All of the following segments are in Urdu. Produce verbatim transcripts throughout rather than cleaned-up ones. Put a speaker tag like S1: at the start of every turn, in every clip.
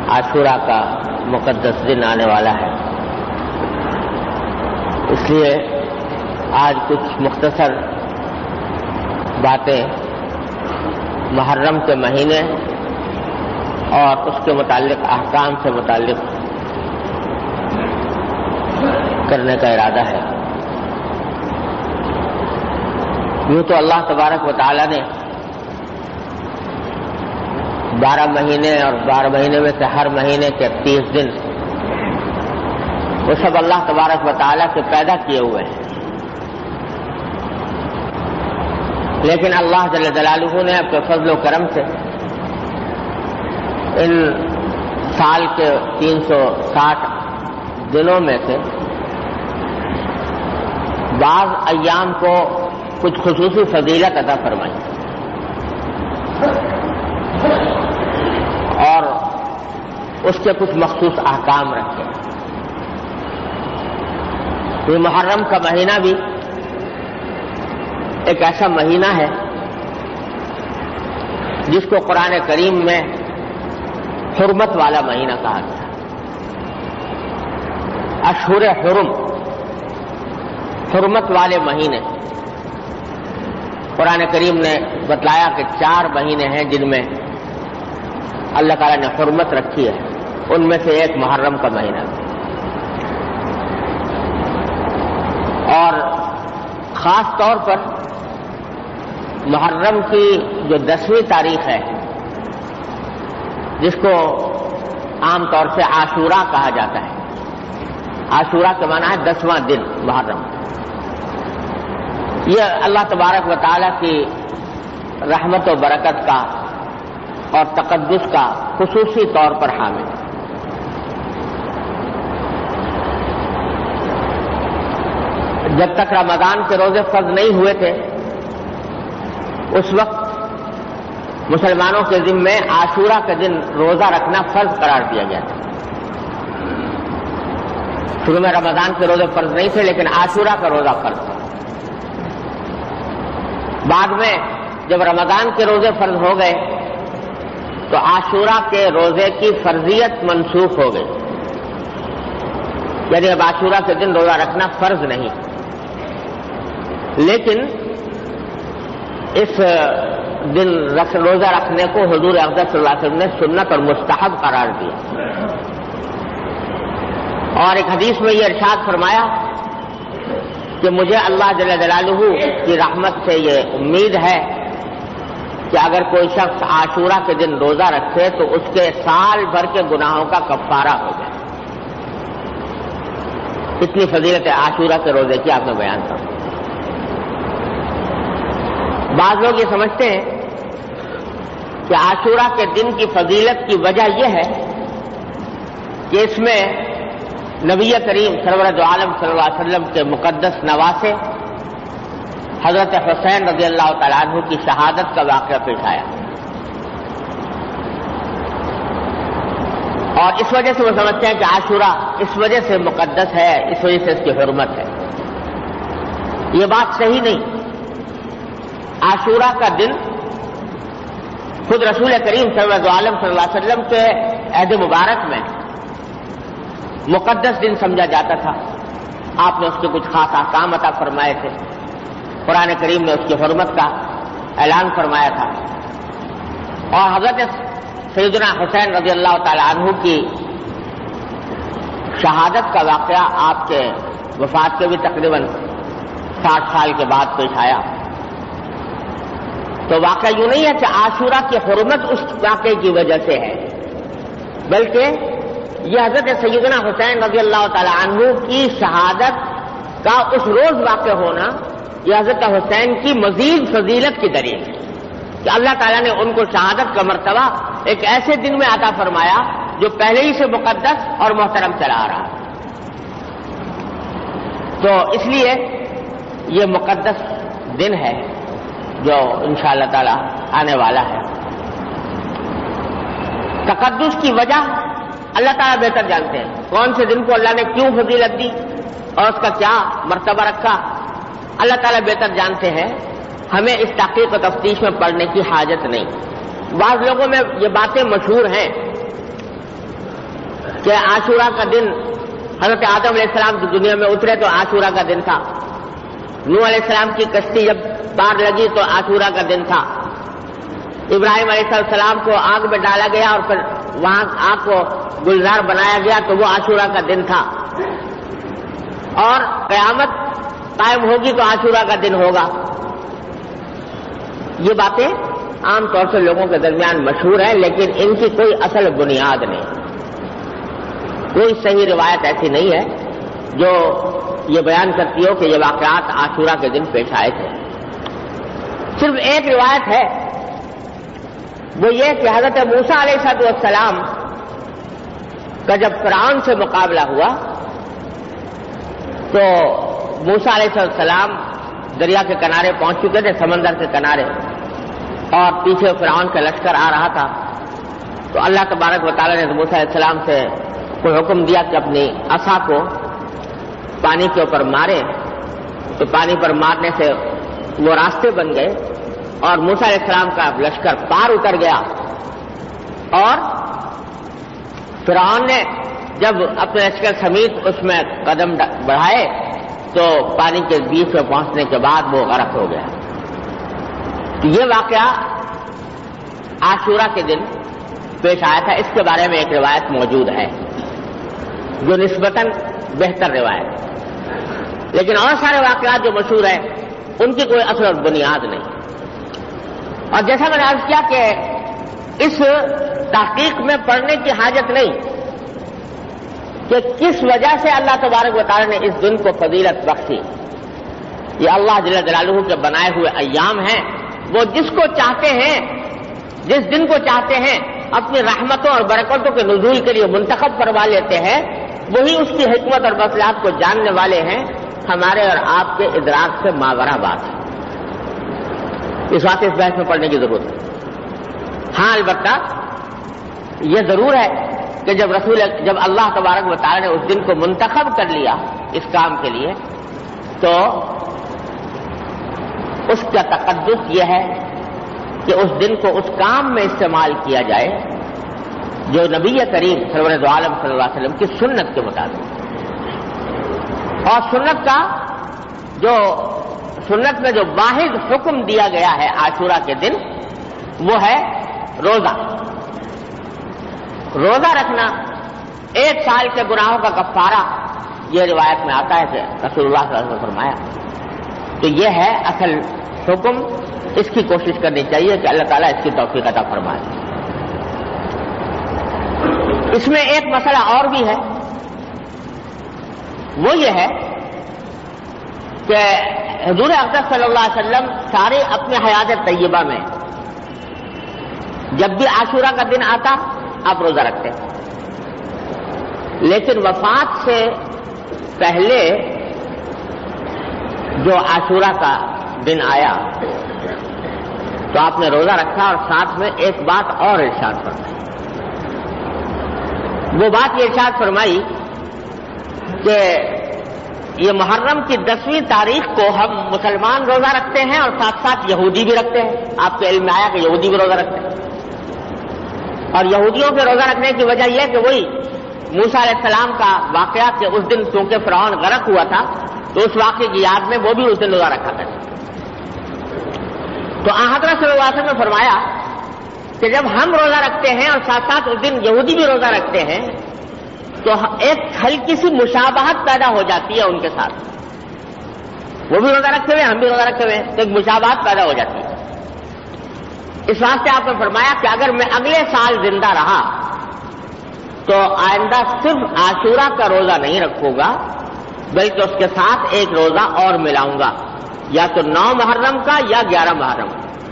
S1: عاشورہ کا مقدس دن آنے والا ہے، اس لیے آج کچھ مختصر باتیں محرم کے مہینے اور اس کے متعلق احکام سے متعلق کرنے کا ارادہ ہے۔ یوں تو اللہ تبارک و تعالی نے بارہ مہینے اور بارہ مہینے میں سے ہر مہینے کے تیس دن وہ سب اللہ تبارک و تعالی سے پیدا کیے ہوئے ہیں، لیکن اللہ جل جلالہ نے اپنے فضل و کرم سے ان سال کے تین سو ساٹھ دنوں میں سے بعض ایام کو کچھ خصوصی فضیلت عطا فرمائی اور اس کے کچھ مخصوص احکام رکھے۔ یہ محرم کا مہینہ بھی ایک ایسا مہینہ ہے جس کو قرآن کریم میں حرمت والا مہینہ کہا گیا۔ اشہر حرم، حرمت والے مہینے۔ قرآن کریم نے بتلایا کہ چار مہینے ہیں جن میں اللہ تعالیٰ نے حرمت رکھی ہے، ان میں سے ایک محرم کا مہینہ ہے، اور خاص طور پر محرم کی جو دسویں تاریخ ہے جس کو عام طور سے عاشورہ کہا جاتا ہے، عاشورہ کا معنی ہے دسواں دن محرم، یہ اللہ تبارک و تعالیٰ کی رحمت و برکت کا اور تقدس کا خصوصی طور پر حامل ہے۔ جب تک رمضان کے روزے فرض نہیں ہوئے تھے اس وقت مسلمانوں کے ذمے عاشورہ کے دن روزہ رکھنا فرض قرار دیا گیا تھا۔ شروع میں رمضان کے روزے فرض نہیں تھے لیکن عاشورہ کا روزہ فرض تھا۔ بعد میں جب رمضان کے روزے فرض ہو گئے تو عاشورہ کے روزے کی فرضیت منسوخ ہو گئی، یعنی اب عاشورہ کے دن روزہ رکھنا فرض نہیں، لیکن اس دن روزہ رکھنے کو حضور اقدس صلی اللہ علیہ وسلم نے سنت اور مستحب قرار دیا، اور ایک حدیث میں یہ ارشاد فرمایا کہ مجھے اللہ جل جلالہ کی رحمت سے یہ امید ہے کہ اگر کوئی شخص عاشورہ کے دن روزہ رکھے تو اس کے سال بھر کے گناہوں کا کفارہ ہو جائے۔ اتنی فضیلت عاشورہ کے روزے کی آپ نے بیان کر۔ بعض لوگ یہ سمجھتے ہیں کہ عاشورہ کے دن کی فضیلت کی وجہ یہ ہے کہ اس میں نبی کریم سرور دو عالم صلی اللہ علیہ وسلم کے مقدس نواسے حضرت حسین رضی اللہ تعالیٰ عنہ کی شہادت کا واقعہ پیش آیا، اور اس وجہ سے وہ سمجھتے ہیں کہ عاشورہ اس وجہ سے مقدس ہے، اس وجہ سے اس کی حرمت ہے۔ یہ بات صحیح نہیں۔ عاشورہ کا دن خود رسول کریم سرور دو عالم صلی اللہ علیہ وسلم کے عہد مبارک میں مقدس دن سمجھا جاتا تھا۔ آپ نے اس کے کچھ خاص احکام عطا فرمائے تھے، قرآن کریم نے اس کی حرمت کا اعلان فرمایا تھا، اور حضرت سیدنا حسین رضی اللہ تعالی عنہ کی شہادت کا واقعہ آپ کے وفات کے بھی تقریباً ساٹھ سال کے بعد پیش آیا۔ تو واقعہ یوں نہیں ہے کہ عاشورہ کی حرمت اس واقعے کی وجہ سے ہے، بلکہ یہ حضرت سیدنا حسین رضی اللہ تعالی عنہ کی شہادت کا اس روز واقع ہونا یہ حضرت حسین کی مزید فضیلت کی دلیل ہے کہ اللہ تعالیٰ نے ان کو شہادت کا مرتبہ ایک ایسے دن میں عطا فرمایا جو پہلے ہی سے مقدس اور محترم چلا آ رہا۔ تو اس لیے یہ مقدس دن ہے جو انشاءاللہ تعالی آنے والا ہے۔ تقدس کی وجہ اللہ تعالیٰ بہتر جانتے ہیں، کون سے دن کو اللہ نے کیوں فضیلت دی اور اس کا کیا مرتبہ رکھا، اللہ تعالیٰ بہتر جانتے ہیں۔ ہمیں اس تحقیق و تفتیش میں پڑھنے کی حاجت نہیں۔ بعض لوگوں میں یہ باتیں مشہور ہیں کہ عاشورہ کا دن حضرت آدم علیہ السلام کی دنیا میں اترے تو عاشورہ کا دن تھا، نوح علیہ السلام کی کشتی جب پار لگی تو عاشورہ کا دن تھا، ابراہیم علیہ السلام کو آگ میں ڈالا گیا اور پھر وہاں آگ کو گلزار بنایا گیا تو وہ عاشورہ کا دن تھا، اور قیامت قائم ہوگی تو عاشورہ کا دن ہوگا۔ یہ باتیں عام طور سے لوگوں کے درمیان مشہور ہیں، لیکن ان کی کوئی اصل بنیاد نہیں، کوئی صحیح روایت ایسی نہیں ہے جو یہ بیان کرتی ہو کہ یہ واقعات عاشورہ کے دن پیش آئے تھے۔ صرف ایک روایت ہے، وہ یہ کہ حضرت موسیٰ علیہ السلام کا جب فرعون سے مقابلہ ہوا تو موسیٰ علیہ السلام دریا کے کنارے پہنچ چکے تھے، سمندر کے کنارے، اور پیچھے فرعون کا لشکر آ رہا تھا، تو اللہ تبارک و تعالیٰ نے موسیٰ علیہ السلام سے کوئی حکم دیا کہ اپنی عصا کو پانی کے اوپر مارے، تو پانی پر مارنے سے وہ راستے بن گئے اور موسیٰ علیہ السلام کا لشکر پار اتر گیا، اور فرعون نے جب اپنے لشکر سمیت اس میں قدم بڑھائے تو پانی کے بیچ میں پہنچنے کے بعد وہ غرق ہو گیا۔ تو یہ واقعہ عاشورہ کے دن پیش آیا تھا، اس کے بارے میں ایک روایت موجود ہے جو نسبتاً بہتر روایت، لیکن اور سارے واقعات جو مشہور ہیں ان کی کوئی اصل اور بنیاد نہیں۔ اور جیسا میں نے عرض کیا کہ اس تحقیق میں پڑھنے کی حاجت نہیں کہ کس وجہ سے اللہ تبارک و تعالیٰ نے اس دن کو فضیلت بخشی۔ یہ اللہ جل جلالہ کے بنائے ہوئے ایام ہیں، وہ جس کو چاہتے ہیں، جس دن کو چاہتے ہیں اپنی رحمتوں اور برکتوں کے نزول کے لیے منتخب کروا لیتے ہیں، وہی اس کی حکمت اور مصلحت کو جاننے والے ہیں، ہمارے اور آپ کے ادراک سے ماورا بات ہے۔ اس وقت اس بحث میں پڑھنے کی ضرورت ہے۔ ہاں البتہ یہ ضرور ہے کہ جب رسول جب اللہ تبارک و تعالی نے اس دن کو منتخب کر لیا اس کام کے لیے، تو اس کا تقدس یہ ہے کہ اس دن کو اس کام میں استعمال کیا جائے جو نبی کریم سرور دو عالم صلی اللہ علیہ وسلم کی سنت کے مطابق، اور سنت کا جو سنت میں جو واحد حکم دیا گیا ہے عاشورہ کے دن وہ ہے روزہ۔ روزہ رکھنا ایک سال کے گناہوں کا کفارہ، یہ روایت میں آتا ہے کہ رسول اللہ صلی اللہ علیہ وسلم نے فرمایا۔ تو یہ ہے اصل حکم، اس کی کوشش کرنی چاہیے کہ اللہ تعالیٰ اس کی توفیق عطا فرمائے۔ اس میں ایک مسئلہ اور بھی ہے، وہ یہ ہے کہ حضور اقدس صلی اللہ علیہ وسلم سارے اپنے حیات طیبہ میں جب بھی عاشورہ کا دن آتا آپ روزہ رکھتے، لیکن وفات سے پہلے جو عاشورہ کا دن آیا تو آپ نے روزہ رکھا، اور ساتھ میں ایک بات اور ارشاد فرمائی۔ وہ بات یہ ارشاد فرمائی کہ یہ محرم کی دسویں تاریخ کو ہم مسلمان روزہ رکھتے ہیں اور ساتھ ساتھ یہودی بھی رکھتے ہیں۔ آپ کے علم میں آیا کہ یہودی بھی روزہ رکھتے ہیں، اور یہودیوں کے روزہ رکھنے کی وجہ یہ کہ وہی موسیٰ علیہ السلام کا واقعہ کہ اس دن چونکہ فرعون غرق ہوا تھا تو اس واقعے کی یاد میں وہ بھی اس دن روزہ رکھا کرتے۔ تو آن حضرت صلی اللہ علیہ وسلم نے فرمایا کہ جب ہم روزہ رکھتے ہیں اور ساتھ ساتھ اس دن یہودی بھی روزہ رکھتے ہیں تو ایک ہلکی سی مشابہت پیدا ہو جاتی ہے ان کے ساتھ، وہ بھی روزہ رکھتے ہوئے ہم بھی روزہ رکھتے ہوئے، تو ایک مشابہت پیدا ہو جاتی ہے۔ اس واسطے آپ نے فرمایا کہ اگر میں اگلے سال زندہ رہا تو آئندہ صرف عاشورہ کا روزہ نہیں رکھوں گا بلکہ اس کے ساتھ ایک روزہ اور ملاؤں گا، یا تو نو محرم کا یا گیارہ محرم،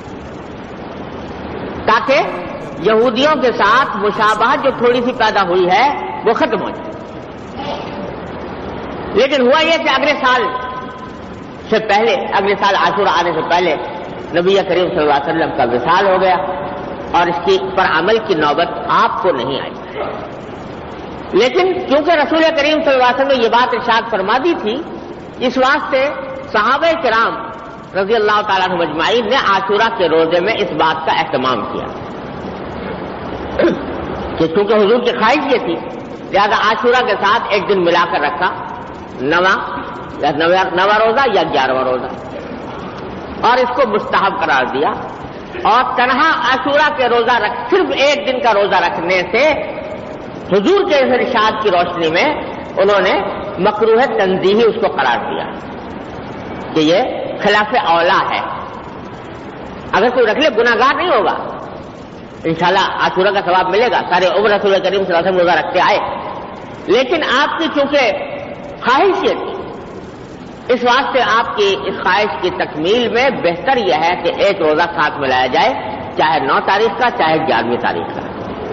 S1: تاکہ یہودیوں کے ساتھ مشابہت جو تھوڑی سی پیدا ہوئی ہے وہ ختم ہو جائے۔ لیکن ہوا یہ کہ اگلے سال سے پہلے اگلے سال عاشورہ آنے سے پہلے نبی کریم صلی اللہ علیہ وسلم کا وصال ہو گیا، اور اس کی پر عمل کی نوبت آپ کو نہیں آئی۔ لیکن کیونکہ رسول کریم صلی اللہ علیہ وسلم نے یہ بات ارشاد فرما دی تھی، اس واسطے صحابہ کرام رضی اللہ تعالیٰ عنہ مجمعین نے عاشورہ کے روزے میں اس بات کا اہتمام کیا کہ چونکہ حضور کی خواہش یہ تھی لہذا عاشورہ کے ساتھ ایک دن ملا کر رکھا، نواں یا نواں روزہ یا گیارہواں روزہ، اور اس کو مستحب قرار دیا. اور تنہا عاشورہ کے روزہ رکھ صرف ایک دن کا روزہ رکھنے سے حضور کے ارشاد کی روشنی میں انہوں نے مکروہ تنزیہی اس کو قرار دیا کہ یہ خلاف اولا ہے. اگر کوئی رکھ لے گناہگار نہیں ہوگا، انشاءاللہ عاشورہ کا ثواب ملے گا. سارے عمر رسول کریم صلی اللہ علیہ وسلم روزہ رکھتے آئے، لیکن آپ کی چونکہ خواہش یہ تھی، اس واسطے آپ کی اس خواہش کی تکمیل میں بہتر یہ ہے کہ ایک روزہ ساتھ ملایا جائے، چاہے نو تاریخ کا چاہے گیارہویں تاریخ کا.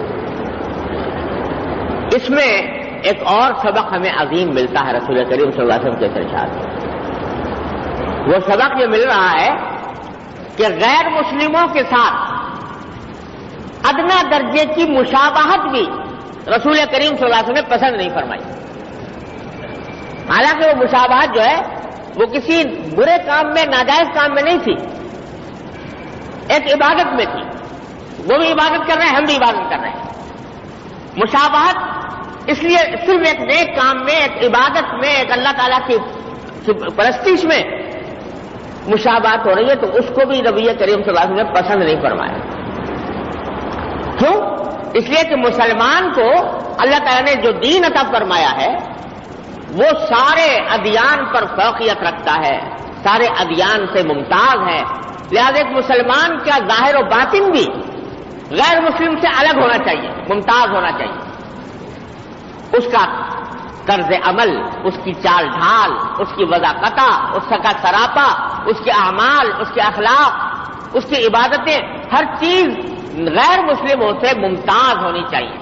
S1: اس میں ایک اور سبق ہمیں عظیم ملتا ہے رسول کریم صلی اللہ علیہ وسلم کے ارشاد سے. وہ سبق یہ مل رہا ہے کہ غیر مسلموں کے ساتھ ادنا درجے کی مشابہت بھی رسول کریم صلی اللہ علیہ وسلم نے پسند نہیں فرمائی. حالانکہ وہ مشابہت جو ہے وہ کسی برے کام میں، ناجائز کام میں نہیں تھی، ایک عبادت میں تھی. وہ بھی عبادت کر رہے ہیں، ہم بھی عبادت کر رہے ہیں. مشابہت اس لیے صرف ایک نیک کام میں، ایک عبادت میں، ایک اللہ تعالیٰ کی پرستش میں مشابہت ہو رہی ہے، تو اس کو بھی نبی کریم صلی اللہ علیہ وسلم نے پسند نہیں فرمایا. کیوں؟ اس لیے کہ مسلمان کو اللہ تعالیٰ نے جو دین عطا فرمایا ہے وہ سارے ادیان پر فوقیت رکھتا ہے، سارے ادیان سے ممتاز ہے. لہذا ایک مسلمان کا ظاہر و باطن بھی غیر مسلم سے الگ ہونا چاہیے، ممتاز ہونا چاہیے. اس کا طرز عمل، اس کی چال ڈھال، اس کی وضاحت، اس کا سراپا، اس کے اعمال، اس کے اخلاق، اس کی عبادتیں، ہر چیز غیر مسلموں سے ممتاز ہونی چاہیے.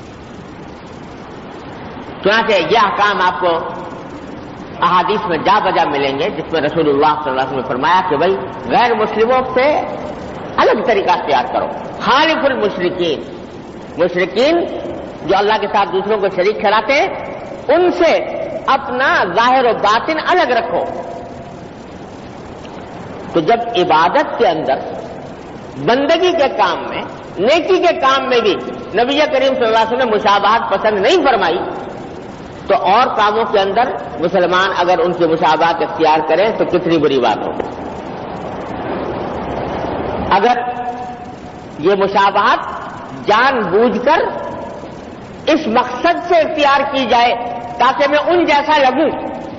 S1: چنانچہ یہ احکام آپ کو احادیث میں جا بجا ملیں گے، جس میں رسول اللہ صلی اللہ علیہ وسلم نے فرمایا کہ بھائی غیر مسلموں سے الگ طریقہ اختیار کرو. خالف المشرکین، مشرکین جو اللہ کے ساتھ دوسروں کو شریک ٹھہراتے ہیں، ان سے اپنا ظاہر و باطن الگ رکھو. تو جب عبادت کے اندر، بندگی کے کام میں، نیکی کے کام میں بھی نبی کریم صلی اللہ علیہ وسلم نے مشابہت پسند نہیں فرمائی، تو اور کاموں کے اندر مسلمان اگر ان کی مشابہت اختیار کریں تو کتنی بری بات ہو. اگر یہ مشابہت جان بوجھ کر اس مقصد سے اختیار کی جائے تاکہ میں ان جیسا لگوں،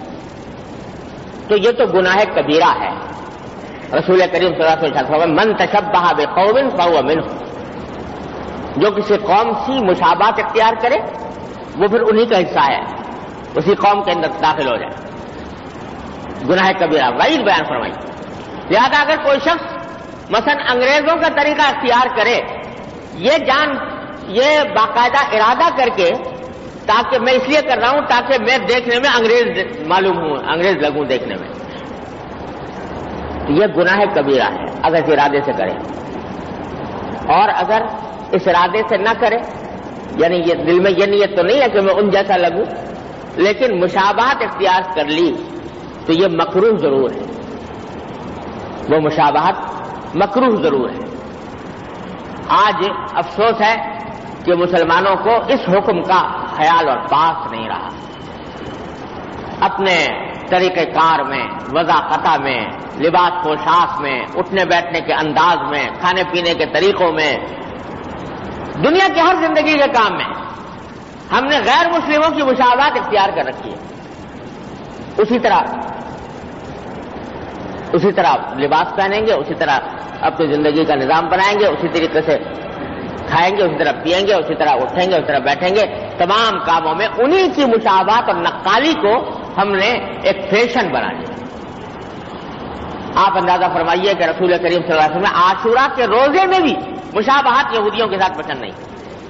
S1: تو یہ تو گناہ کبیرہ ہے. رسول کریم صلی اللہ علیہ وسلم من تشبہ بقوم فہو منہ، جو کسی قوم سی مشابہت اختیار کرے وہ پھر انہی کا حصہ ہے، اسی قوم کے اندر داخل ہو جائے. گناہ کبیرہ وعید بیان فرمائی. لہذا اگر کوئی شخص مثلا انگریزوں کا طریقہ اختیار کرے، یہ جان یہ باقاعدہ ارادہ کر کے، تاکہ میں اس لیے کر رہا ہوں تاکہ میں دیکھنے میں انگریز معلوم ہوں، انگریز لگوں دیکھنے میں، تو یہ گناہ کبیرہ ہے اگر اس ارادے سے کرے. اور اگر اس ارادے سے نہ کرے، یعنی یہ دل میں یہ نیت تو نہیں ہے کہ میں ان جیسا لگوں، لیکن مشابہت اختیار کر لی، تو یہ مکروہ ضرور ہے. وہ مشابہت مکروہ ضرور ہے. آج افسوس ہے کہ مسلمانوں کو اس حکم کا خیال اور پاس نہیں رہا. اپنے طریقہ کار میں، وضاحت میں، لباس پوشاک میں، اٹھنے بیٹھنے کے انداز میں، کھانے پینے کے طریقوں میں، دنیا کے ہر زندگی کے کام میں ہم نے غیر مسلموں کی مشابہت اختیار کر رکھی ہے. اسی طرح اسی طرح لباس پہنیں گے، اسی طرح اپنی زندگی کا نظام بنائیں گے، اسی طریقے سے کھائیں گے، اسی طرح پئیں گے، اسی طرح اٹھیں گے، اسی طرح بیٹھیں گے. تمام کاموں میں انہی کی مشابہت اور نقالی کو ہم نے ایک فیشن بنا لیا. آپ اندازہ فرمائیے کہ رسول کریم صلی اللہ علیہ وسلم عاشورہ کے روزے میں بھی مشابہت یہودیوں کے ساتھ پسند نہیں.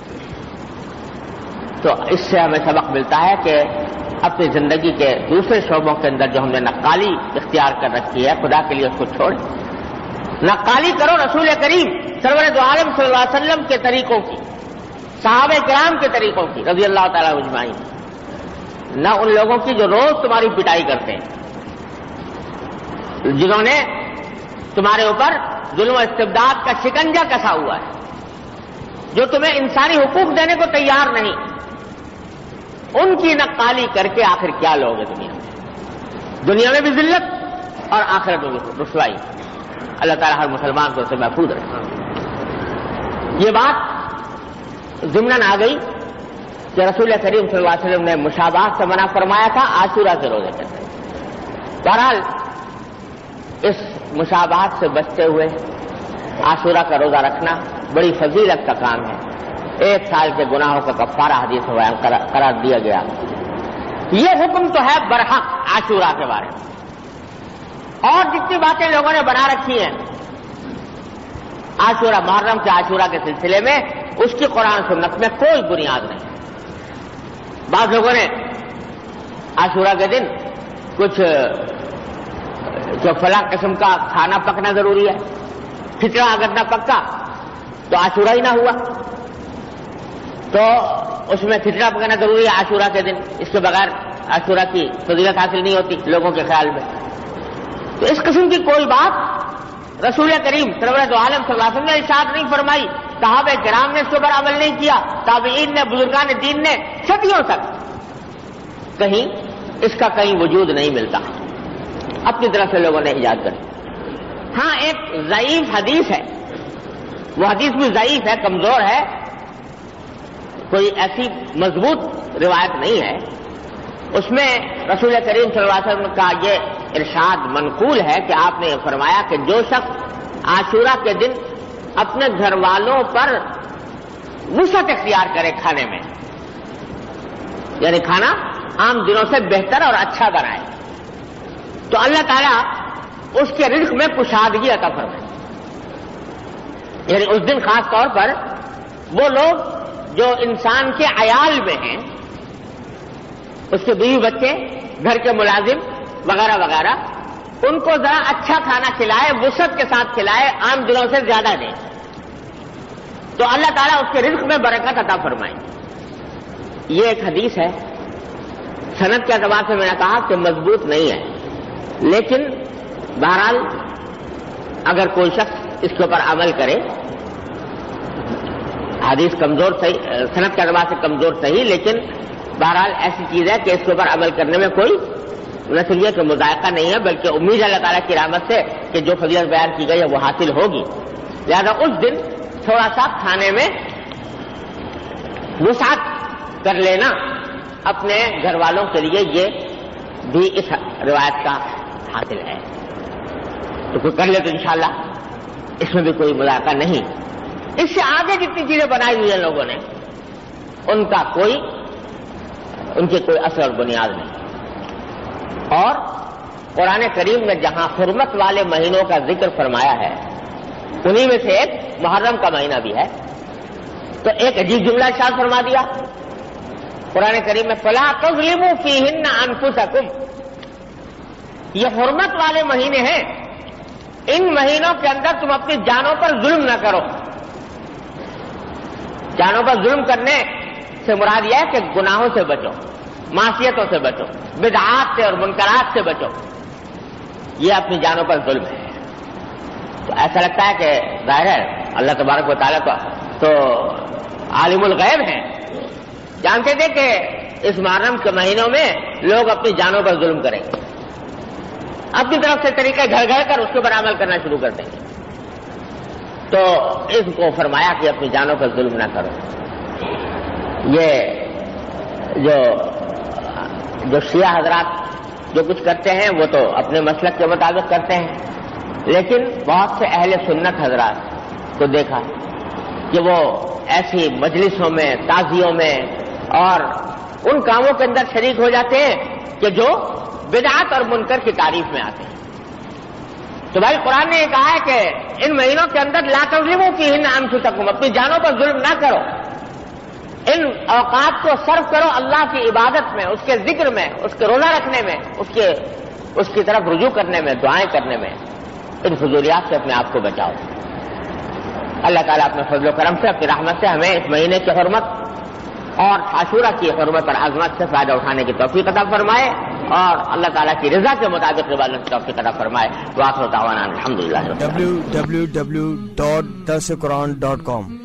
S1: تو اس سے ہمیں سبق ملتا ہے کہ اپنی زندگی کے دوسرے شعبوں کے اندر جو ہم نے نقالی اختیار کر رکھی ہے، خدا کے لیے اس کو چھوڑ نقالی کرو رسول کریم سرور دو عالم صلی اللہ علیہ وسلم کے طریقوں کی، صحابہ کرام کے طریقوں کی رضی اللہ تعالیٰ اجمعین، نہ ان لوگوں کی جو روز تمہاری پٹائی کرتے ہیں، جنہوں نے تمہارے اوپر ظلم و استبداد کا شکنجا کسا ہوا ہے، جو تمہیں انسانی حقوق دینے کو تیار نہیں. ان کی نقالی کر کے آخر کیا لوگ ہیں دنیا میں؟ دنیا میں بھی ذلت اور آخرت میں بھی رسوائی. اللہ تعالیٰ ہر مسلمان کو اسے محفوظ رکھے. یہ بات ضمناً آ گئی کہ رسول کریم صلی اللہ علیہ وسلم نے مشابہت سے منع فرمایا تھا عاشورہ کے روزے کے اندر. بہرحال اس مشابہت سے بچتے ہوئے عاشورہ کا روزہ رکھنا بڑی فضیلت کا کام ہے. ایک سال کے گناہوں کا کفارہ حدیث میں بیان قرار دیا گیا. یہ حکم تو ہے برحق عاشورہ کے بارے میں. اور جتنی باتیں لوگوں نے بنا رکھی ہیں عاشورہ محرم کے عاشورہ کے سلسلے میں, اس کی قرآن سنت میں کوئی بنیاد نہیں. بعض لوگوں نے عاشورہ کے دن کچھ جو فلاں قسم کا کھانا پکنا ضروری ہے, کھچڑا اگر نہ پکا تو عاشورہ ہی نہ ہوا, تو اس میں کھچڑا پکانا ضروری ہے عاشورہ کے دن, اس کے بغیر عاشورہ کی فضیلت حاصل نہیں ہوتی لوگوں کے خیال میں. تو اس قسم کی کوئی بات رسول کریم سرورت عالم صلی اللہ علیہ وسلم نے ارشاد نہیں فرمائی, صحابہ کرام نے اس کے اوپر عمل نہیں کیا, تابعین نے, بزرگان دین نے صدیوں تک کہیں اس کا کہیں وجود نہیں ملتا, اپنی طرف سے لوگوں نے ایجاد کر. ہاں ایک ضعیف حدیث ہے, وہ حدیث بھی ضعیف ہے, کمزور ہے, کوئی ایسی مضبوط روایت نہیں ہے. اس میں رسول کریم صلی اللہ علیہ وسلم کا یہ ارشاد منقول ہے کہ آپ نے فرمایا کہ جو شخص عاشورہ کے دن اپنے گھر والوں پر وسعت اختیار کرے کھانے میں, یعنی کھانا عام دنوں سے بہتر اور اچھا بنائے, تو اللہ تعالیٰ اس کے رزق میں کشادگی عطا فرمائے. یعنی اس دن خاص طور پر وہ لوگ جو انسان کے عیال میں ہیں, اس کے بیوی بچے, گھر کے ملازم وغیرہ وغیرہ, ان کو ذرا اچھا کھانا کھلائے, وسعت کے ساتھ کھلائے, عام دنوں سے زیادہ دیں, تو اللہ تعالیٰ اس کے رزق میں برکت عطا فرمائے. یہ ایک حدیث ہے, سند کے اعتبار سے میں نے کہا کہ مضبوط نہیں ہے, لیکن بہرحال اگر کوئی شخص اس کے اوپر عمل کرے, حدیث کمزور صحیح, سند کے اعتبار سے کمزور صحیح, لیکن بہرحال ایسی چیز ہے کہ اس کے اوپر عمل کرنے میں کوئی نہ صرف یہ کہ مذائقہ نہیں ہے, بلکہ امید ہے اللہ تعالیٰ کی رحمت سے کہ جو فضیلت بیان کی گئی ہے وہ حاصل ہوگی. لہذا اس دن تھوڑا سا کھانے میں وسعت کر لینا اپنے گھر والوں کے لیے, یہ بھی اس روایت کا حاصل ہے. تو کوئی کر لے تو انشاءاللہ اس میں بھی کوئی مذائقہ نہیں. اس سے آگے جتنی چیزیں بنائی ہوئی ہیں لوگوں نے, ان کا کوئی ان کی کوئی اثر اور بنیاد نہیں. اور قرآن کریم میں جہاں حرمت والے مہینوں کا ذکر فرمایا ہے, انہی میں سے ایک محرم کا مہینہ بھی ہے, تو ایک عجیب جملہ ارشاد فرما دیا قرآن کریم میں, فَلَا تَظْلِمُوا فِيهِنَّ أَنفُسَكُمْ. یہ حرمت والے مہینے ہیں, ان مہینوں کے اندر تم اپنی جانوں پر ظلم نہ کرو. جانوں پر ظلم کرنے سے مراد یہ ہے کہ گناہوں سے بچو, معصیتوں سے بچو, بدعات سے اور منکرات سے بچو. یہ اپنی جانوں پر ظلم ہے. تو ایسا لگتا ہے کہ ظاہر ہے اللہ تبارک و تعالیٰ کو تو عالم الغیب ہیں, جانتے تھے کہ اس محرم کے مہینوں میں لوگ اپنی جانوں پر ظلم کریں گے, اپنی طرف سے طریقے گھر گھر کر اس کے اوپر عمل کرنا شروع کر دیں گے. تو اس کو فرمایا کہ اپنی جانوں پر ظلم نہ کرو. یہ جو جو شیعہ حضرات جو کچھ کرتے ہیں وہ تو اپنے مسلک کے مطابق کرتے ہیں, لیکن بہت سے اہل سنت حضرات کو دیکھا کہ وہ ایسی مجلسوں میں, تعزیوں میں اور ان کاموں کے اندر شریک ہو جاتے ہیں کہ جو بدعت اور منکر کی تعریف میں آتے ہیں. تو بھائی قرآن نے یہ کہا ہے کہ ان مہینوں کے اندر لا تظلموا فیہن انفسکم, اپنی جانوں پر ظلم نہ کرو, ان اوقات کو صرف کرو اللہ کی عبادت میں, اس کے ذکر میں, اس کے روزہ رکھنے میں, اس کے اس کی طرف رجوع کرنے میں, دعائیں کرنے میں. ان فضولیات سے اپنے آپ کو بچاؤ. اللہ تعالیٰ اپنے فضل و کرم سے, اپنی رحمت سے ہمیں اس مہینے کی حرمت اور عاشورہ کی حرمت اور عظمت سے فائدہ اٹھانے کی توفیق عطا فرمائے, اور اللہ تعالیٰ کی رضا کے مطابق عبادت کی توفیق عطا فرمائے. وآخر دعوانا الحمدللہ.
S2: ڈبلیو ڈبلیو ڈبلیو ڈاٹ درس قرآن ڈاٹ کام